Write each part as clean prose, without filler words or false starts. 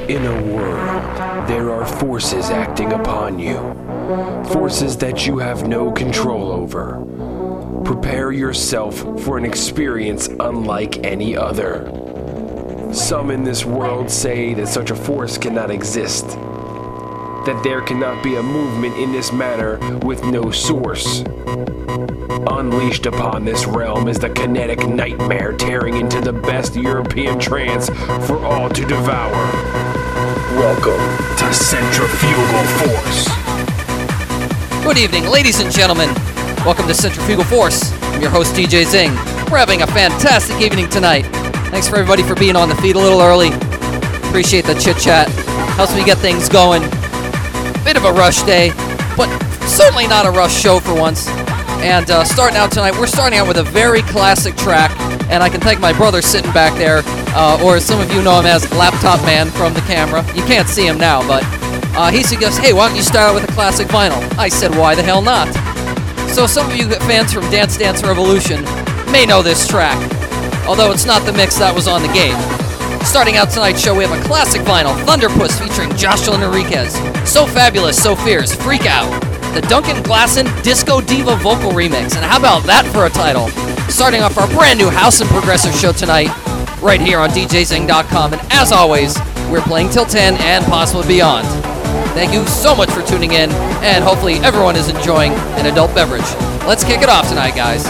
In a world, there are forces acting upon you. Forces that you have no control over. Prepare yourself for an experience unlike any other. Some in this world say that such a force cannot exist. That there cannot be a movement in this manner with no source. Unleashed upon this realm is the kinetic nightmare tearing into the best European trance for all to devour. Welcome to Centrifugal Force. Good evening, ladies and gentlemen. Welcome to Centrifugal Force. I'm your host, DJ Zing. We're having a fantastic evening tonight. Thanks for everybody for being on the feed a little early. Appreciate the chit-chat. Helps me get things going. Bit of a rush day, but certainly not a rush show for once. And starting out tonight, we're starting out with a very classic track, and I can thank my brother sitting back there, or some of you know him as Laptop Man from the camera. You can't see him now, but he suggests, hey, why don't you start out with a classic vinyl? I said, why the hell not? So some of you fans from Dance Dance Revolution may know this track, although it's not the mix that was on the game. Starting out tonight's show, we have a classic vinyl, Thunderpuss featuring Jocelyn Enriquez. So Fabulous, So Fierce, Freak Out. The Duncan Glasson Disco Diva vocal remix. And how about that for a title? Starting off our brand new house and progressive show tonight, right here on DJZing.com. And as always, we're playing till 10 and possibly beyond. Thank you so much for tuning in, and hopefully everyone is enjoying an adult beverage. Let's kick it off tonight, guys.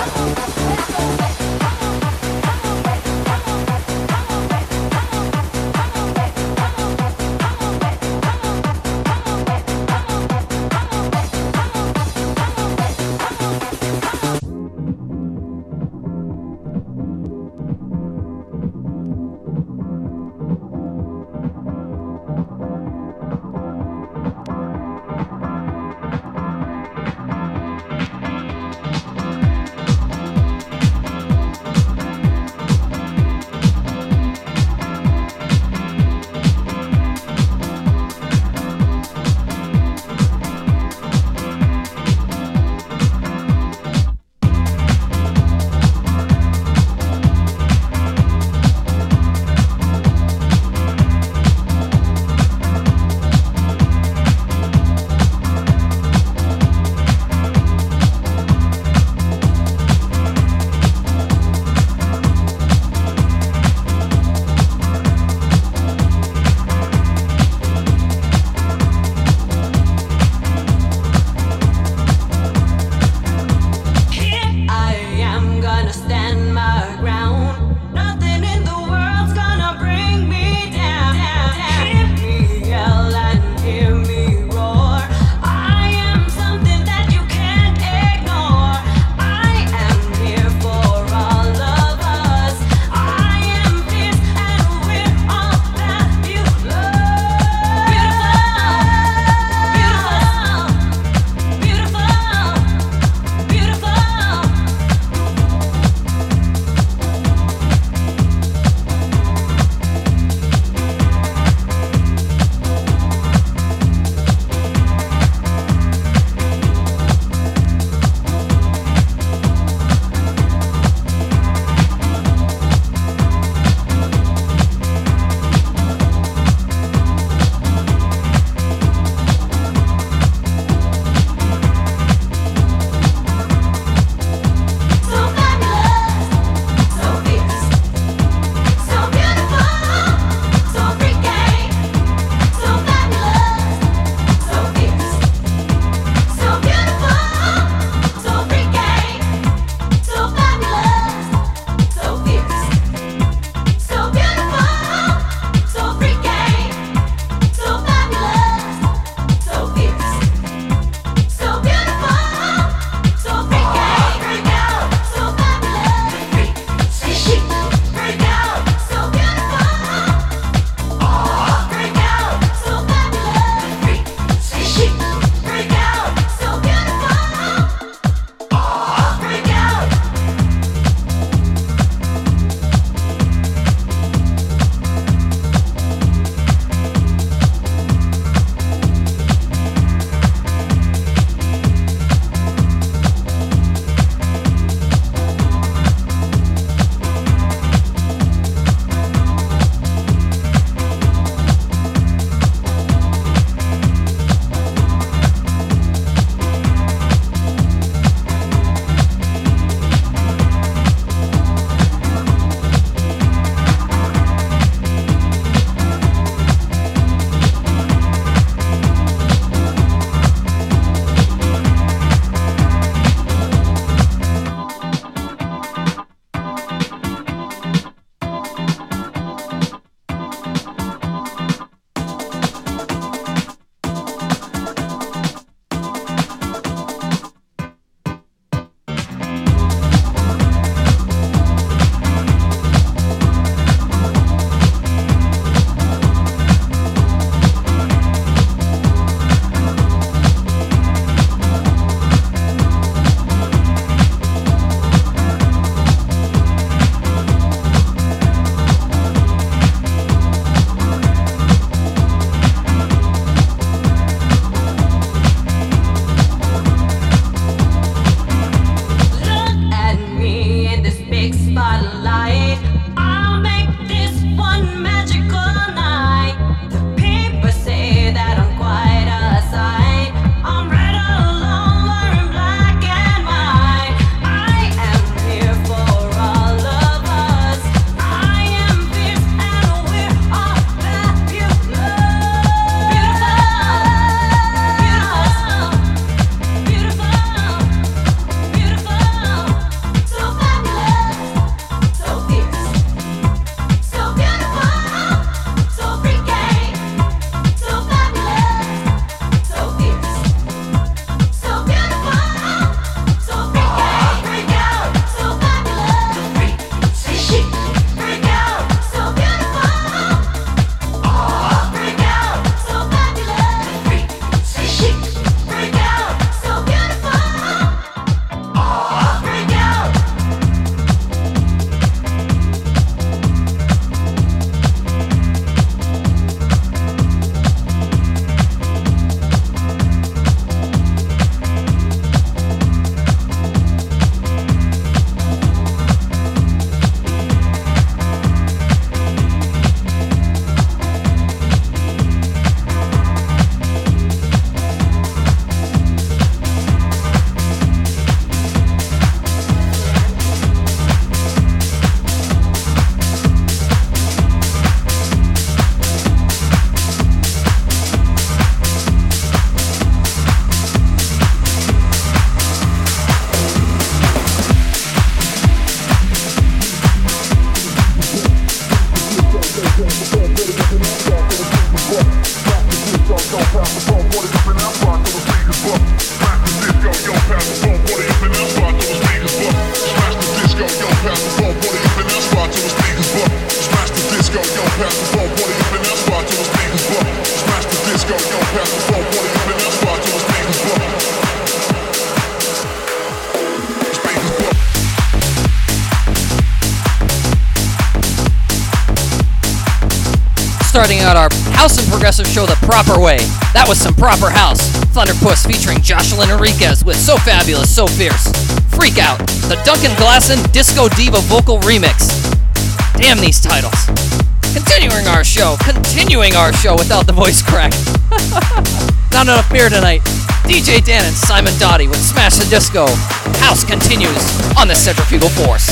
Starting out our house and progressive show the proper way. That was some proper house. Thunderpuss featuring Jocelyn Enriquez with So Fabulous, So Fierce. Freak Out, the Duncan Glasson Disco Diva vocal remix. Damn these titles. Continuing our show without the voice crack. Not enough beer tonight. DJ Dan and Simon Dottie with Smash the Disco. House continues on the Centrifugal Force.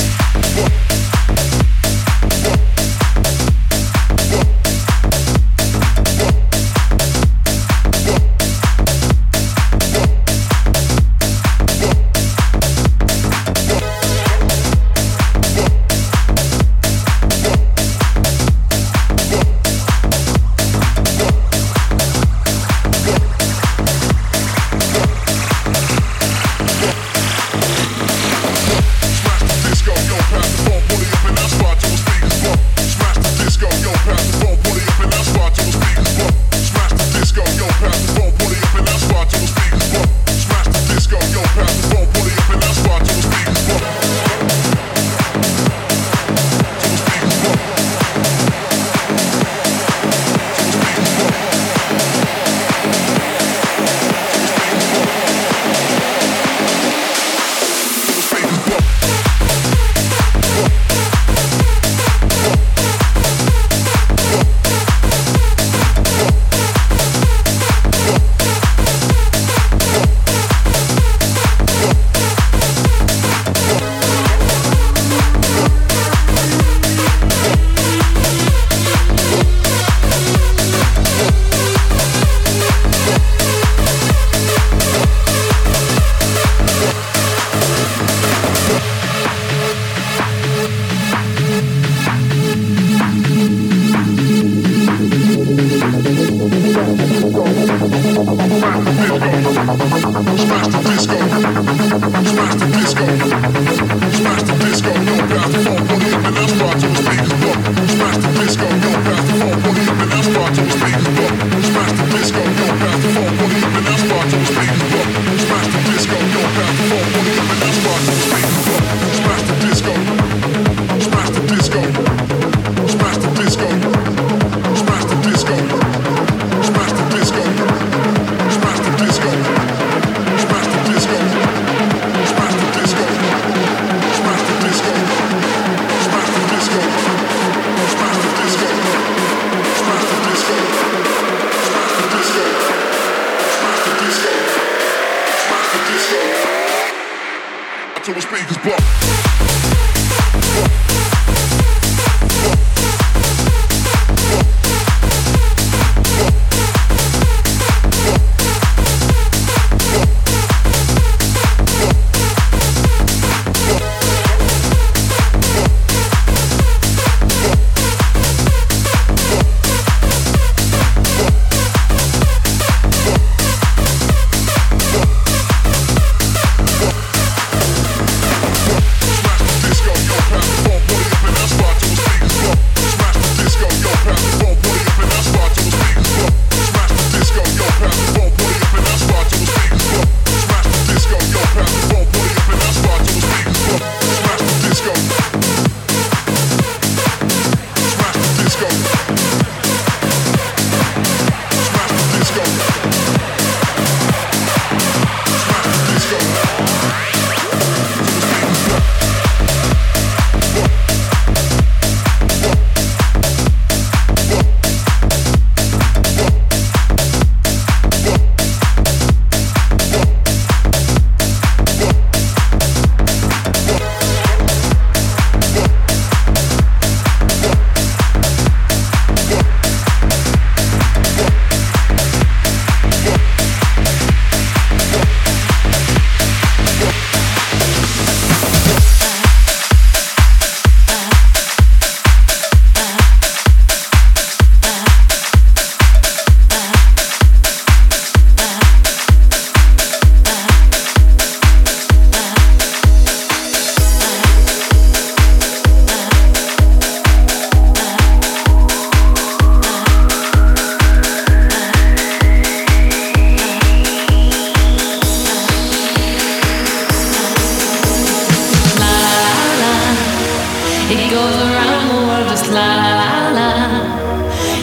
Disco, yo, pass the phone, pull it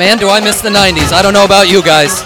Man, do I miss the 90s. I don't know about you guys.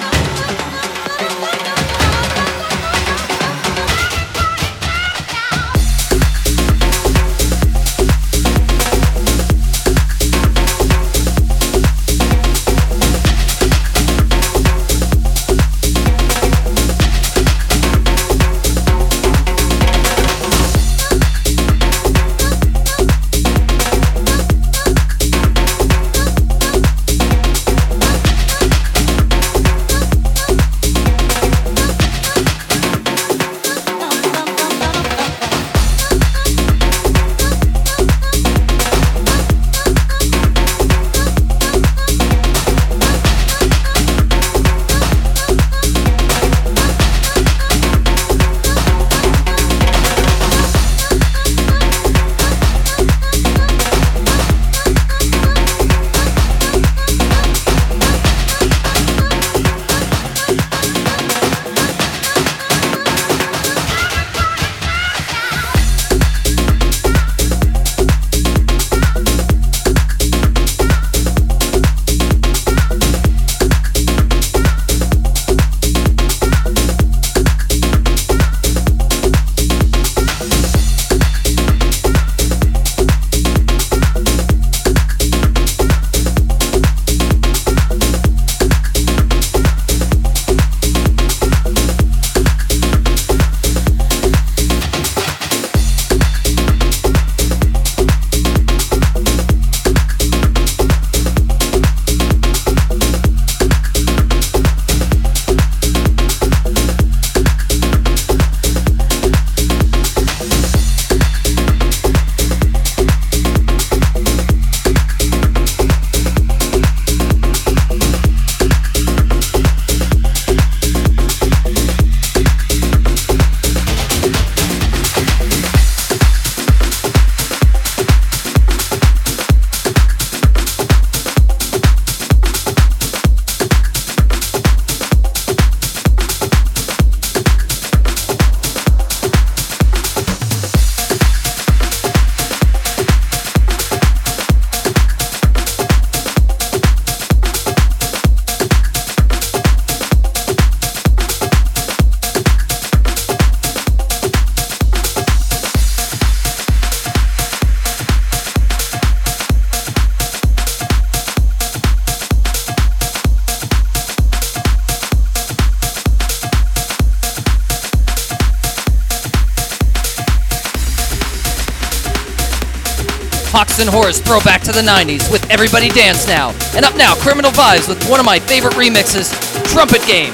Hawks and Horrors throwback to the 90s with Everybody Dance Now. And up now, Criminal Vibes with one of my favorite remixes, Trumpet Game.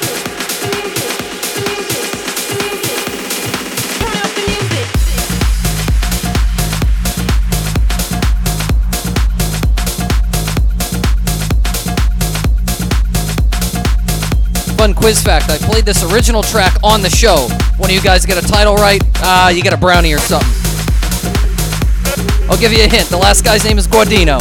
Fun quiz fact, I played this original track on the show. One of you guys get a title right, you get a brownie or something. I'll give you a hint. The last guy's name is Guardino.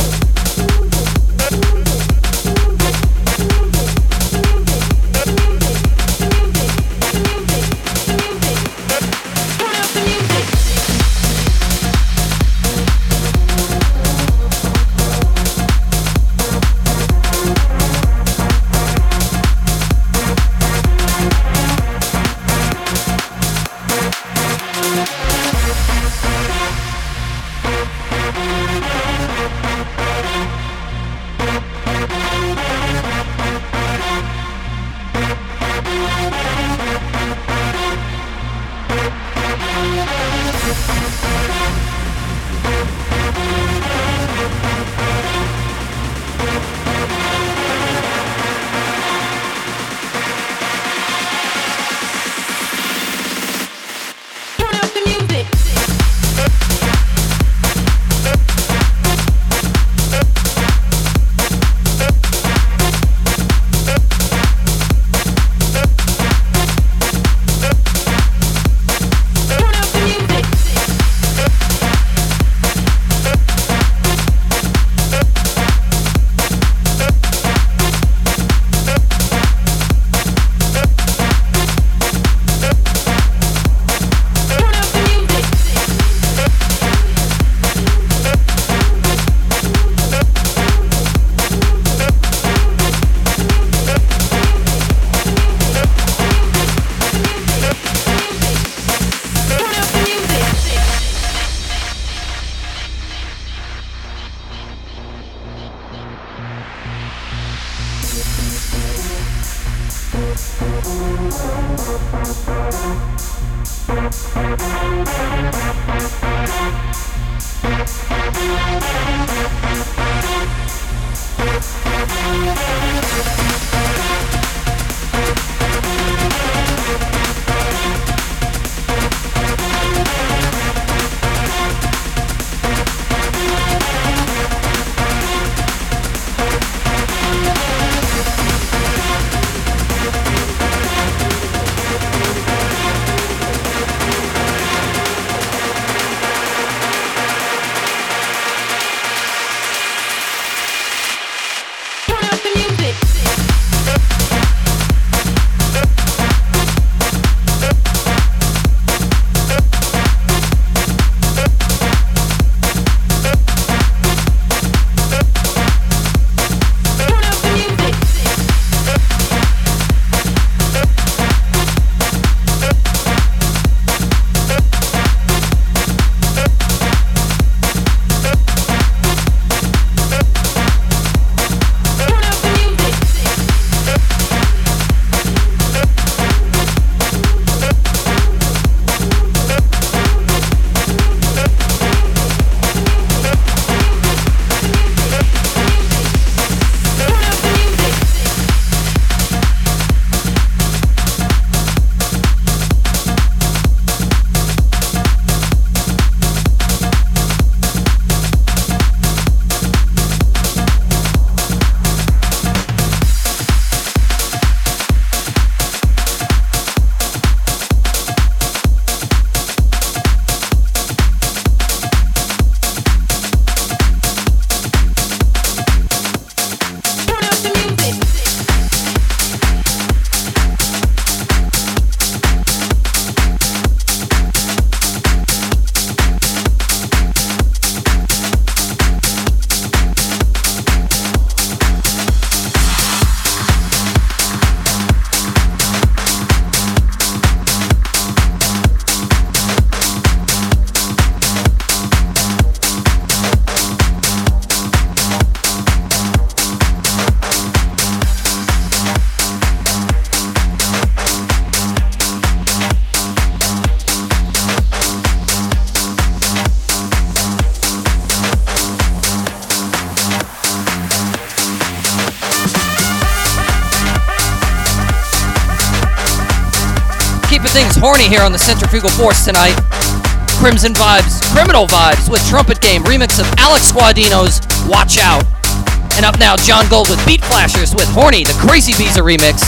Things horny here on the Centrifugal Force tonight. Crimson Vibes, Criminal Vibes with Trumpet Game, remix of Alex Guadino's Watch Out. And up now, John Gold with Beat Flashers with Horny, the Crazy Visa remix.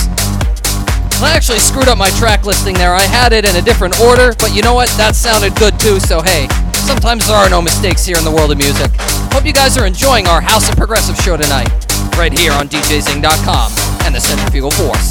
I actually screwed up my track listing there. I had it in a different order, but you know what? That sounded good too, so hey, sometimes there are no mistakes here in the world of music. Hope you guys are enjoying our House of Progressive show tonight, right here on DJZing.com and the Centrifugal Force.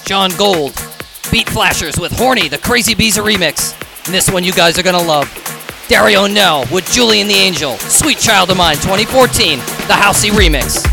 John Gold. Beat Flashers with Horny, the Crazy Bees remix. And this one you guys are gonna love. Dario Nell with Julian the Angel. Sweet Child of Mine 2014, the Housey remix.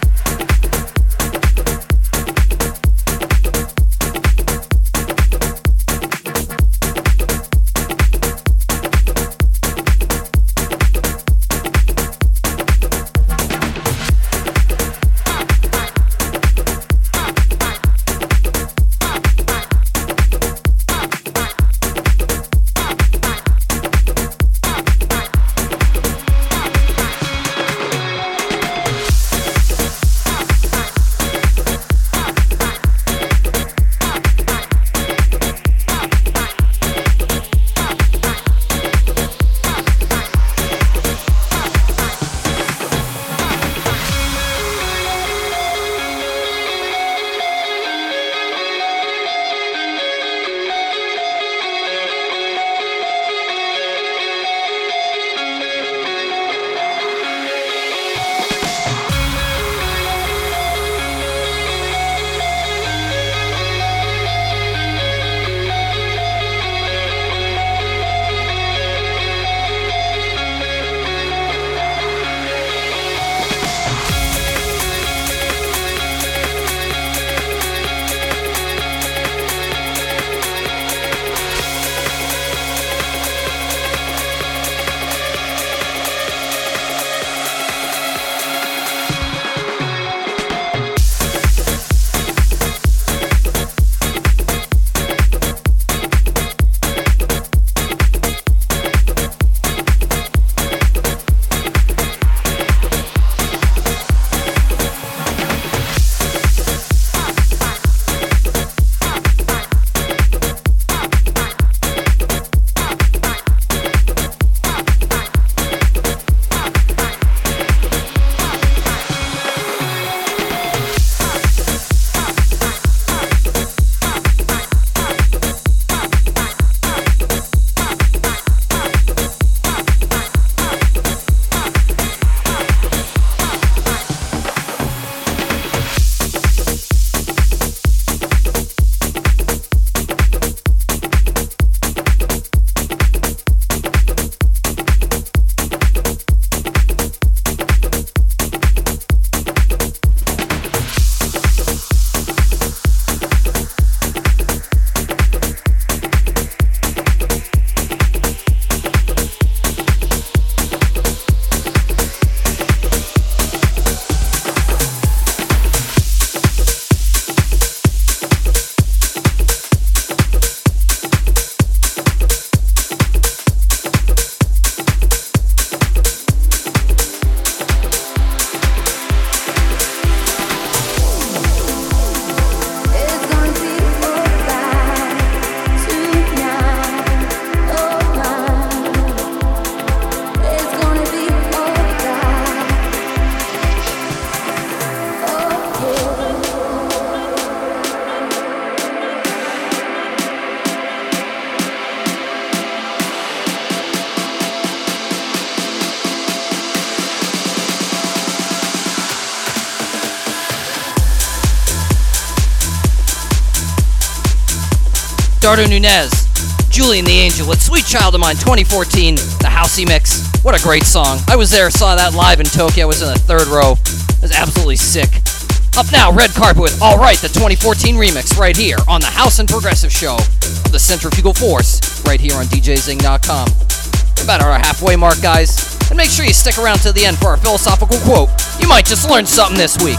Dardo Nunez, Julian the Angel with Sweet Child of Mine 2014, the Housey mix. What a great song. I was there, saw that live in Tokyo. I was in the third row. It was absolutely sick. Up now, Red Carpet with All Right, the 2014 remix right here on the House and Progressive Show of the Centrifugal Force right here on DJZing.com. We're about at our halfway mark, guys. And make sure you stick around to the end for our philosophical quote. You might just learn something this week.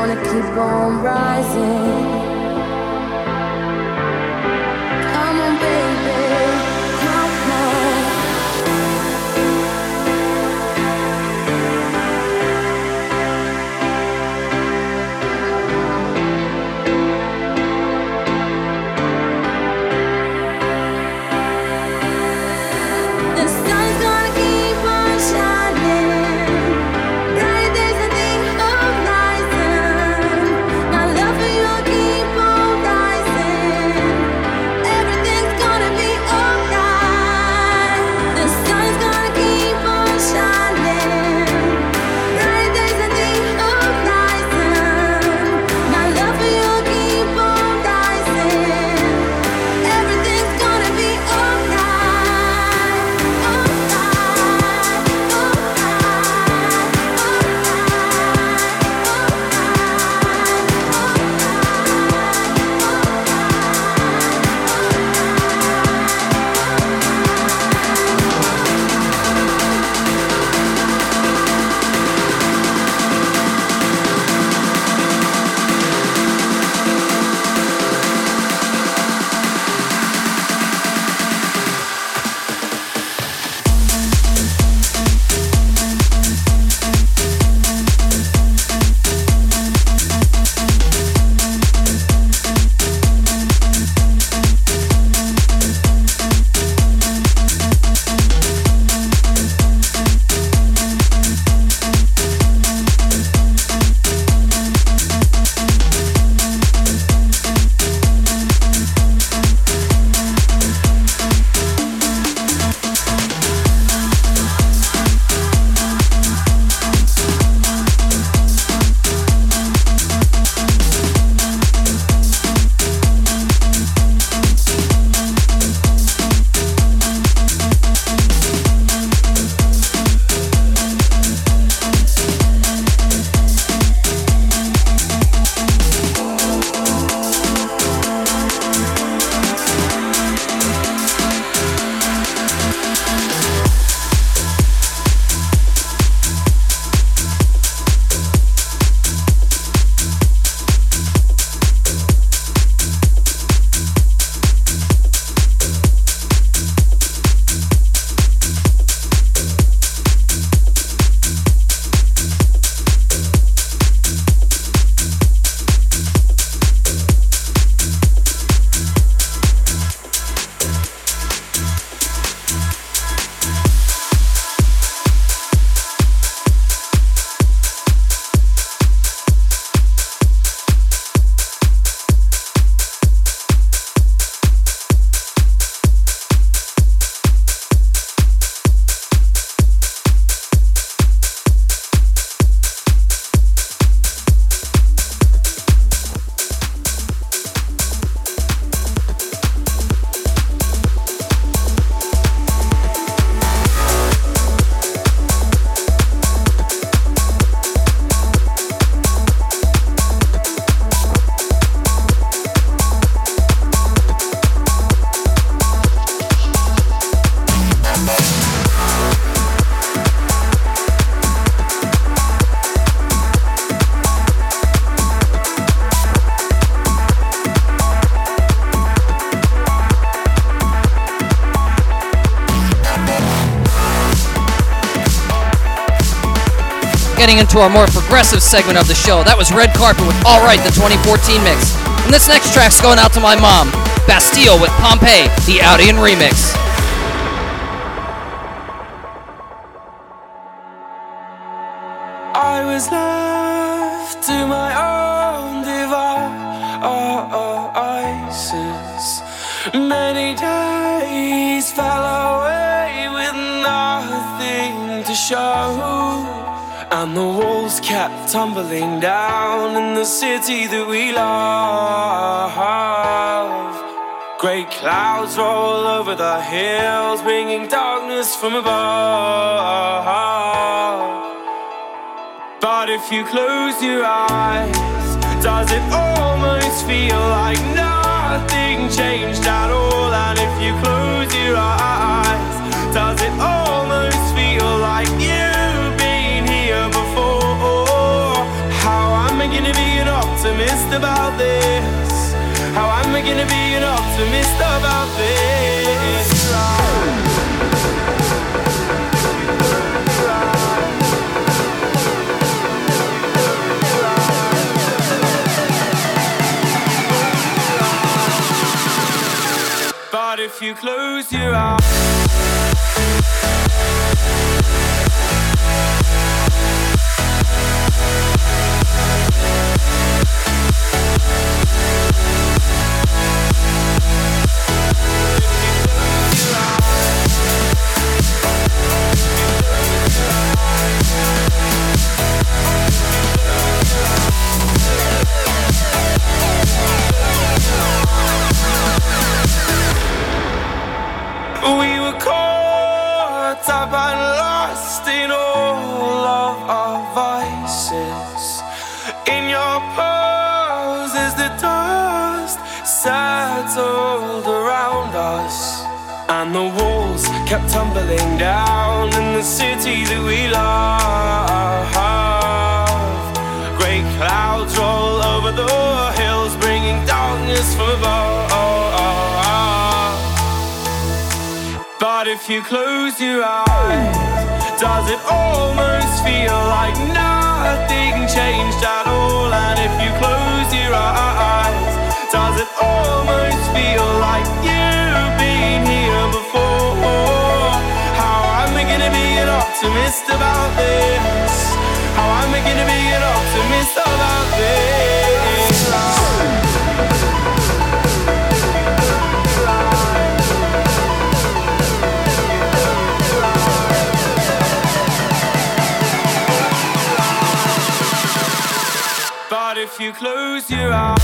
gonna keep on rising. Come on, baby, come on. The sun's gonna keep on shining. Bright days and the horizon. My love for you'll keep on rising. Everything's gonna be alright. The sun's gonna keep on shining. Bright days and the horizon. My love for you'll keep on rising. Everything's gonna be alright. Getting into our more progressive segment of the show, that was Red Carpet with All Right, the 2014 mix. And this next track's going out to my mom, Bastille with Pompeii, the Audion remix. I was left to my own devices. Many days fell away with nothing to show. And the walls kept tumbling down in the city that we love. Great clouds roll over the hills, bringing darkness from above. But if you close your eyes, does it almost feel like nothing changed at all? And if you close your eyes, does it almost feel like you've been here before? How am I gonna be about this? How am I gonna be an optimist about this? But if you close your eyes, we were caught up and lost in all of our vices. In your pose as the dust settled around us, and the walls kept tumbling down in the city that we love. Great clouds roll over the hills, bringing darkness from above. But if you close your eyes, does it almost feel like nothing changed at all? And if you close your eyes, does it almost feel like you've been here before? How am I gonna be an optimist about this? How am I gonna be an optimist about this? But if you close your eyes,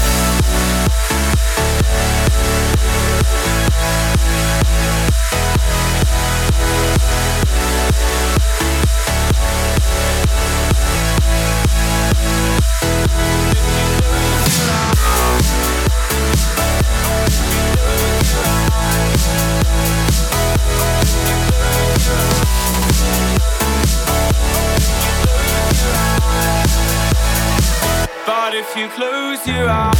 but if you close your eyes,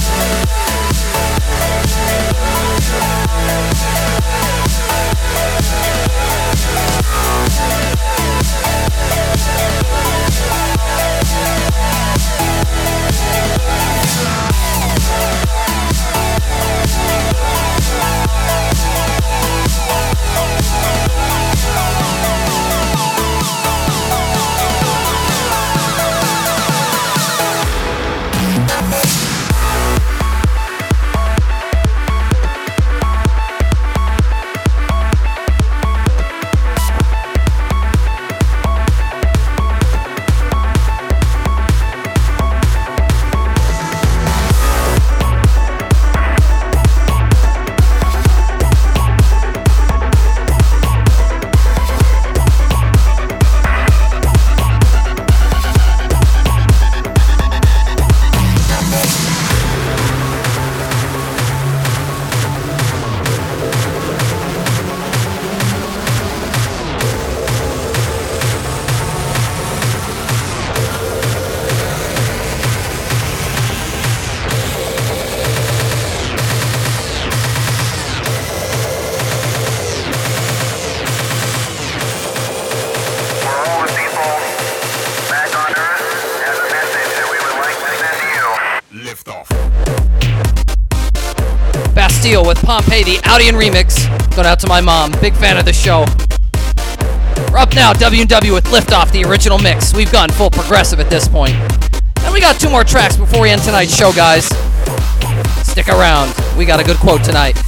Bastille with Pompeii, the Audion remix. Going out to my mom, big fan of the show. We're up now, W&W with Liftoff, the original mix. We've gone full progressive at this point. And we got 2 more tracks before we end tonight's show, guys. Stick around. We got a good quote tonight.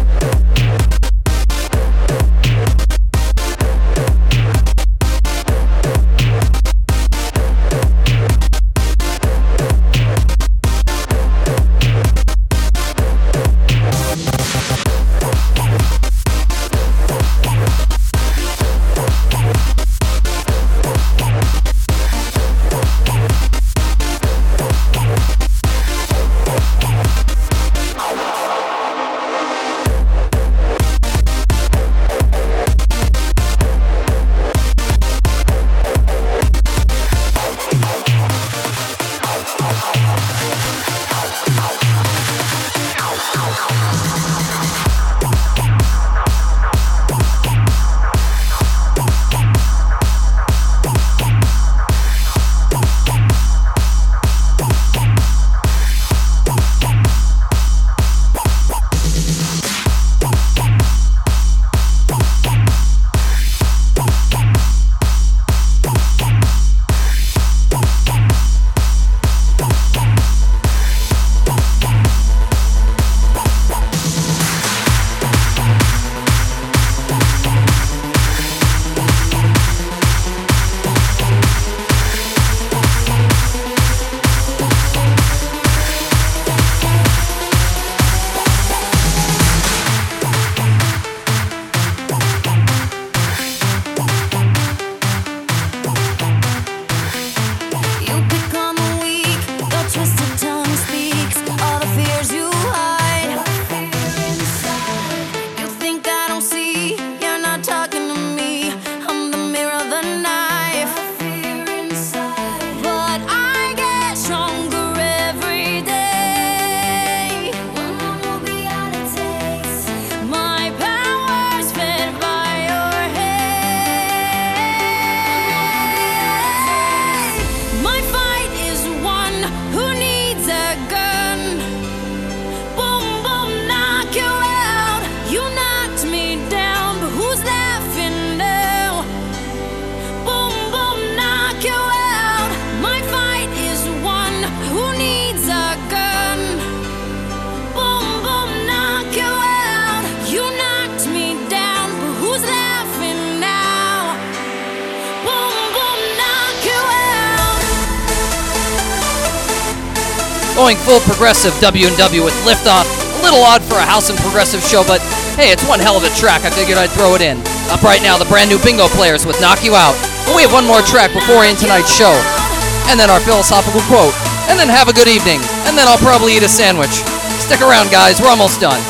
Going full progressive W&W with Liftoff. A little odd for a house and progressive show, but hey, it's one hell of a track. I figured I'd throw it in. Up right now, the brand new Bingo Players with Knock You Out. But we have one more track before we end tonight's show. And then our philosophical quote. And then have a good evening. And then I'll probably eat a sandwich. Stick around, guys. We're almost done.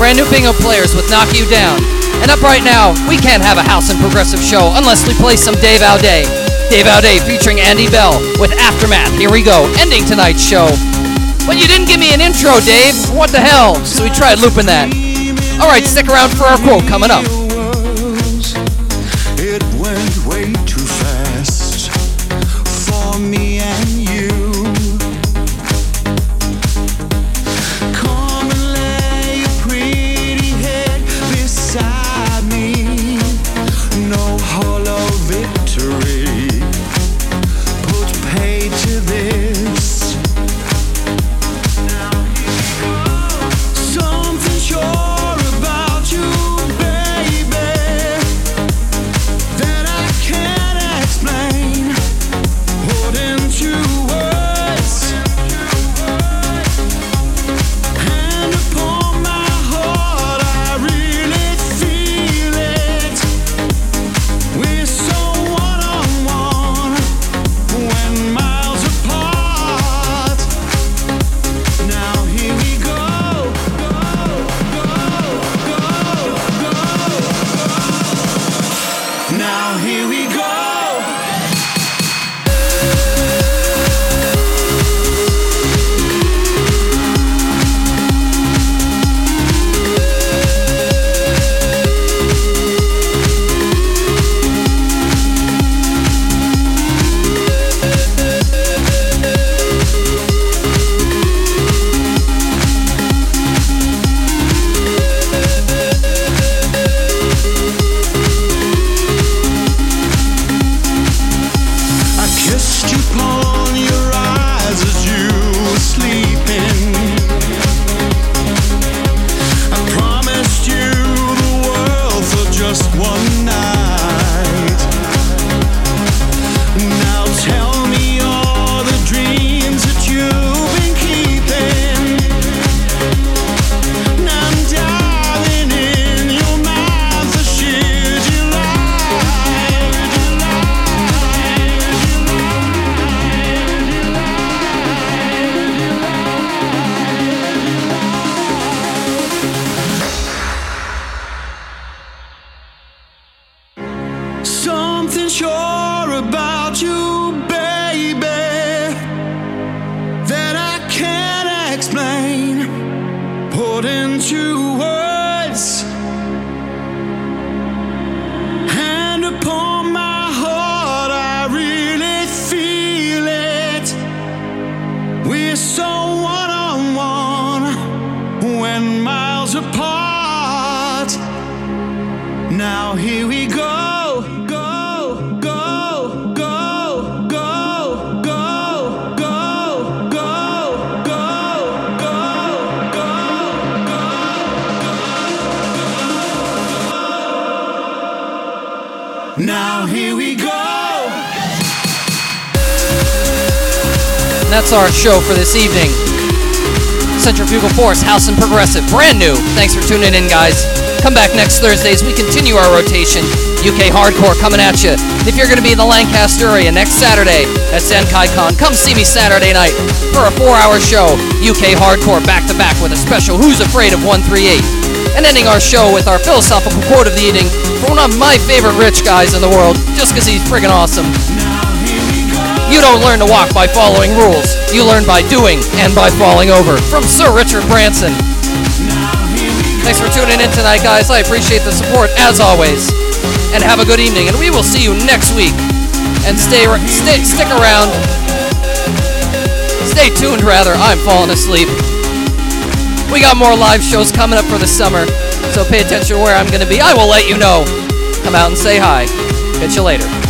brand new bingo players with Knock You Down. And up right now, we can't have a house and progressive show unless we play some Dave Auday. Dave Auday featuring Andy Bell with Aftermath. Here we go, ending tonight's show. But you didn't give me an intro, Dave. What the hell? So we tried looping that. All right, stick around for our quote coming up. It went way too fast for me and you. Come and lay your pretty head beside me. No hollow victory. Put pay to this. Something sure about you, baby, that I can't explain. Put into words. Hand upon my heart, I really feel it. We're so one-on-one when miles apart. Now here we go. Now here we go. I kissed you upon your eyes as you were sleeping. I promised you the world for just one night. Now tell me all the dreams that you've been keeping. Now I'm diving in your mouth, the shit you Something sure about you, baby, that I can't explain. Put into words. Hand upon my heart, I really feel it. We're so one-on-one when miles apart. Now here we go. Now here we go. And that's our show for this evening. Centrifugal Force, House and Progressive, brand new. Thanks for tuning in, guys. Come back next Thursday as we continue our rotation. UK Hardcore coming at you. If you're going to be in the Lancaster area next Saturday at ZenkaiCon, come see me Saturday night for a 4-hour show. UK Hardcore back-to-back with a special Who's Afraid of 138. And ending our show with our philosophical quote of the evening from one of my favorite rich guys in the world, just because he's friggin' awesome. You don't learn to walk by following rules. You learn by doing and by falling over. From Sir Richard Branson. Thanks for tuning in tonight, guys. I appreciate the support, as always. And have a good evening, and we will see you next week. And stick around. Stay tuned, rather. I'm falling asleep. We got more live shows coming up for the summer, so pay attention to where I'm going to be. I will let you know. Come out and say hi. Catch you later.